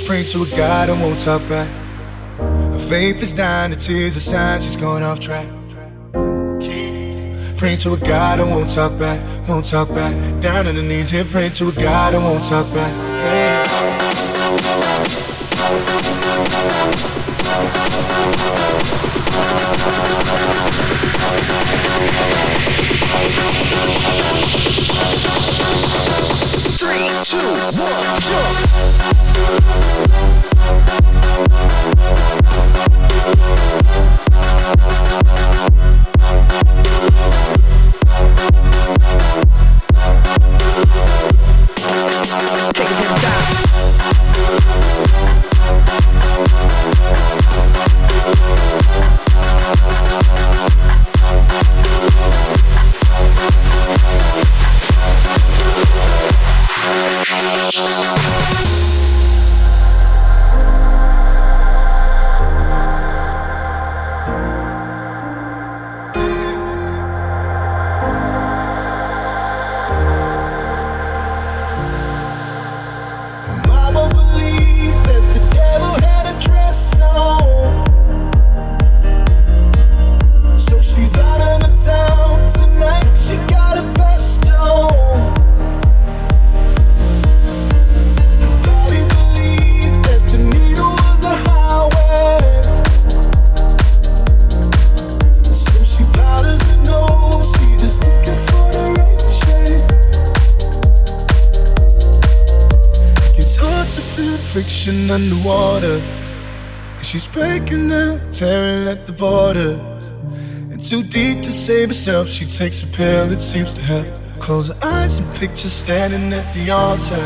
Praying to a God I won't talk back. Her faith is dying, the tears are signs she's going off track. Praying to a God I won't talk back, won't talk back. Down on the knees here, praying to a God I won't talk back. Hey. 3, 2, 1, jump! Take it to the top. Friction underwater, and she's breaking out, tearing at the border. And too deep to save herself, she takes a pill, it seems to help. Close her eyes and picture standing at the altar.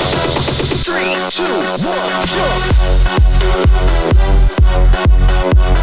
Three, two, one, jump!